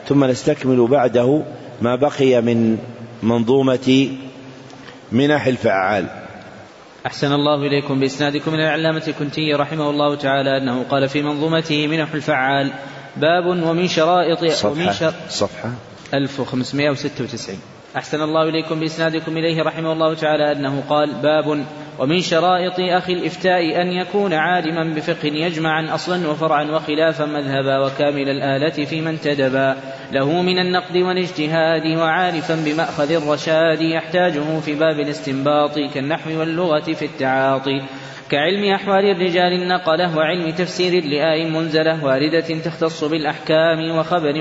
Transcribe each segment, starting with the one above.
ثم نستكمل بعده ما بقي من منظومة منح الفعال. أحسن الله إليكم. بإسنادكم من العلامة الكنتي رحمه الله تعالى أنه قال في منظومته منح الفعال: باب ومن شرائط صفحة 1596. أحسن الله إليكم. بإسنادكم إليه رحمه الله تعالى أنه قال: باب ومن شرائط أخي الإفتاء أن يكون عالما بفقه يجمع عن أصلا وفرعا وخلافا مذهبا وكامل الآلة في من تدبا له من النقد والاجتهاد وعارفا بمأخذ الرشاد يحتاجه في باب الاستنباط كالنحو واللغة في التعاطي كعلم أحوال الرجال النقله وعلم تفسير لآي منزله واردة تختص بالأحكام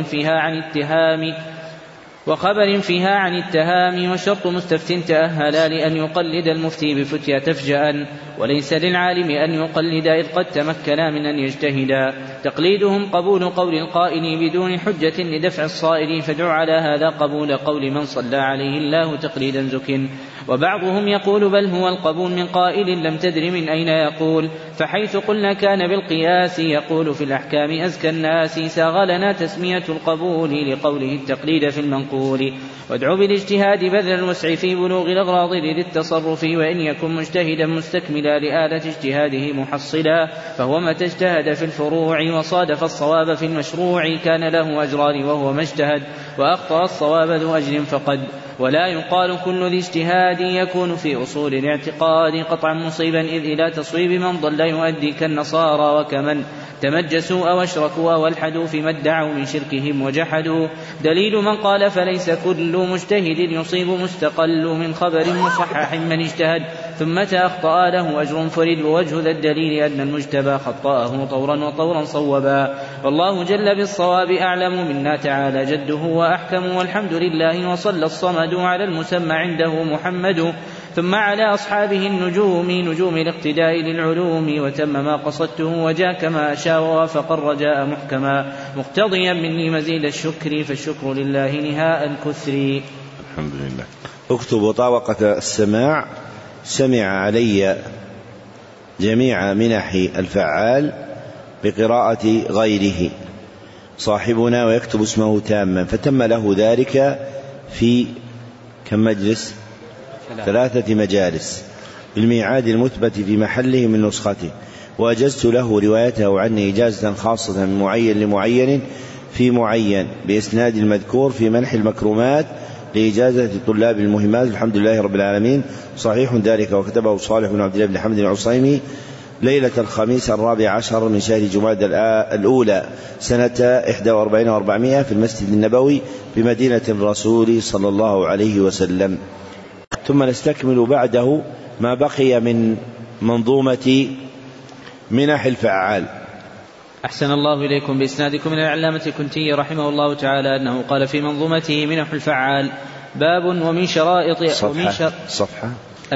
وخبر فيها عن التهام وشرط مستفت تأهلا لأن يقلد المفتي بفتيا تفجأ وليس للعالم أن يقلد إذ قد تمكنا من أن يجتهدا تقليدهم قبول قول القائل بدون حجة لدفع الصائل فدع على هذا قبول قول من صلى عليه الله تقليدا زك وبعضهم يقول بل هو القبول من قائل لم تدر من أين يقول فحيث قلنا كان بالقياس يقول في الأحكام أزكى الناس ساغ لنا تسمية القبول لقوله التقليد في المنقول وادعو بالاجتهاد بذل الوسع في بلوغ الأغراض للتصرف وإن يكن مجتهدا مستكملا لآلة اجتهاده محصلا فهو متى اجتهد في الفروع وصادف الصواب في المشروع كان له أجران وهو ما اجتهد وأخطأ الصواب ذو أجر فقد ولا يقال كل ذي اجتهاد يكون في أصول الاعتقاد قطعا مصيبا إذ إلى تصويب من ضل يؤدي كالنصارى وكمن تمجسوا أو أشركوا أو الحدوا فيما ادعوا من شركهم وجحدوا دليل من قال فليس كل مجتهد يصيب مستقل من خبر مصحح من اجتهد ثم أخطأ له أجر فرد ووجه ذا الدليل أن المجتبى خطأه طورا وطورا صوبا والله جل بالصواب أعلم منا تعالى جده وأحكم والحمد لله وصلى الصمد على المسمى عنده محمد ثم على أصحابه النجوم نجوم الاقتداء للعلوم وتم ما قصدته وجاء كما أشاء ووافق الرجاء محكما مقتضيا مني مزيد الشكر فالشكر لله نهاء الكثر. الحمد لله. اكتب طابقة السماع سمع علي جميع منح الفعال بقراءة غيره صاحبنا ويكتب اسمه تاما فتم له ذلك في كم مجلس؟ 3 مجالس بالميعاد المثبت في محله من نسخته وأجزت له روايته عني إجازة خاصة من معين لمعين في معين بإسناد المذكور في منح المكرمات لإجازة طلاب المهمات. الحمد لله رب العالمين. صحيح ذلك وكتبه صالح بن عبد الله بن حمد العصيمي ليلة الخميس 14 من شهر جمادى الأولى سنة 41 و400 في المسجد النبوي بمدينة الرسول صلى الله عليه وسلم. ثم نستكمل بعده ما بقي من منظومة منح الفعال. أحسن الله إليكم. بإسنادكم من العلامة الكنتي رحمه الله تعالى أنه قال في منظومته منح الفعال: باب ومن شرائط صفحة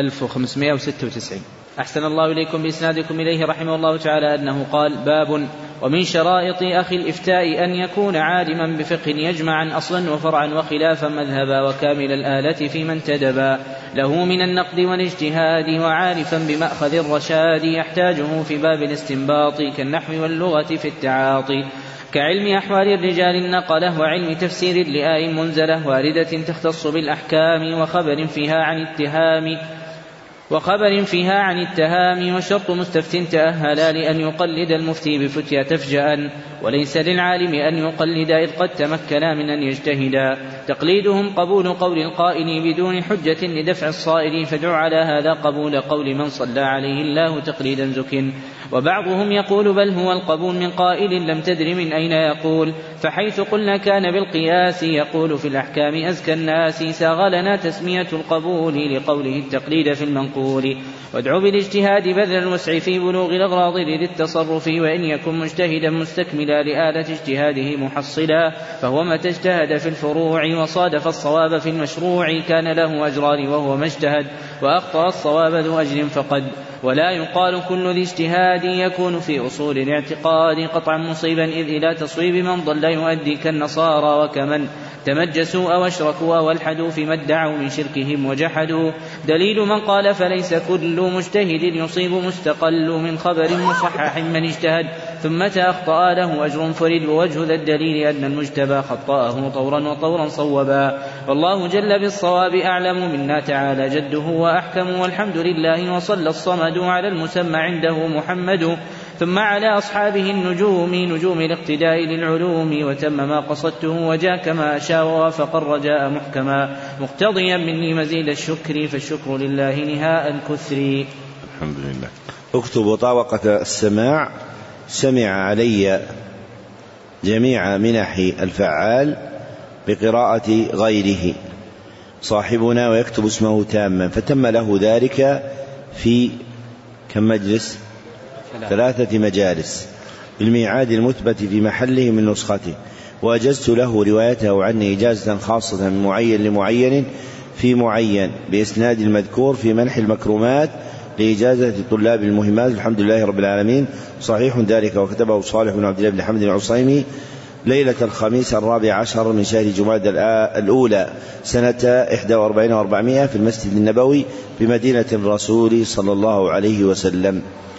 1596. أحسن الله إليكم. بإسنادكم إليه رحمه الله تعالى أنه قال: باب ومن شرائط أخي الإفتاء أن يكون عالما بفقه يجمع عن أصلا وفرعا وخلافا مذهبا وكامل الآلة في من تدبا له من النقد والاجتهاد وعارفا بمأخذ الرشاد يحتاجه في باب الاستنباط كالنحو واللغة في التعاطي كعلم أحوال الرجال النقله وعلم تفسير لآي منزله واردة تختص بالأحكام وخبر فيها عن التهام وشرط مستفت تأهلا لأن يقلد المفتي بفتيا تفجأ وليس للعالم أن يقلد إذ قد تمكنا من أن يجتهدا تقليدهم قبول قول القائل بدون حجة لدفع الصائل فدع على هذا قبول قول من صلى عليه الله تقليدا زك وبعضهم يقول بل هو القبول من قائل لم تدر من أين يقول فحيث قلنا كان بالقياس يقول في الأحكام أزكى الناس ساغ لنا تسمية القبول لقوله التقليد في المنقول وادعو بالاجتهاد بذل الوسع في بلوغ الأغراض للتصرف وإن يكن مجتهدا مستكملا لآلة اجتهاده محصلا فهو متى اجتهد في الفروع وصادف الصواب في المشروع كان له أجران وهو ما اجتهد وأخطأ الصواب ذو أجر فقد ولا يقال كل ذي اجتهاد الاجتهاد يكون في أصول الاعتقاد قطعا مصيبا، إذ إلى تصويب من ضل يؤدي كالنصارى وكمن تمجسوا أو أشركوا أو ألحدوا فيما ادعوا من شركهم وجحدوا. دليل من قال فليس كل مجتهد يصيب مستقل من خبر مصحح من اجتهد، ثم أخطأ له أجر فرد، ووجه ذا الدليل أن المجتبى خطأه طورا وطورا صوبا. والله جل بالصواب أعلم منا تعالى جده وأحكم، والحمد لله. وصلى الصمد على المسمى عنده محمد، ثم على أصحابه النجوم نجوم الاقتداء للعلوم، وتم ما قصدته وجاء كما أشاء ووافق الرجاء محكما، مقتضيا مني مزيد الشكر، فالشكر لله نهاء الكثر. الحمد لله. اكتب طابقة السماع سمع علي جميع منح الفعال بقراءة غيره صاحبنا، ويكتب اسمه تاما، فتم له ذلك في كم مجلس؟ 3 مجالس بالميعاد المثبت في محله من نسخته، وأجزت له روايته عني إجازة خاصة من معين لمعين في معين بإسناد المذكور في منح المكرمات لإجازة طلاب المهمات. الحمد لله رب العالمين. صحيح ذلك، وكتبه صالح بن عبد الله بن حمد العصيمي ليلة الخميس 14 من شهر جمادى الأولى سنة 41 و400 في المسجد النبوي بمدينة الرسول صلى الله عليه وسلم.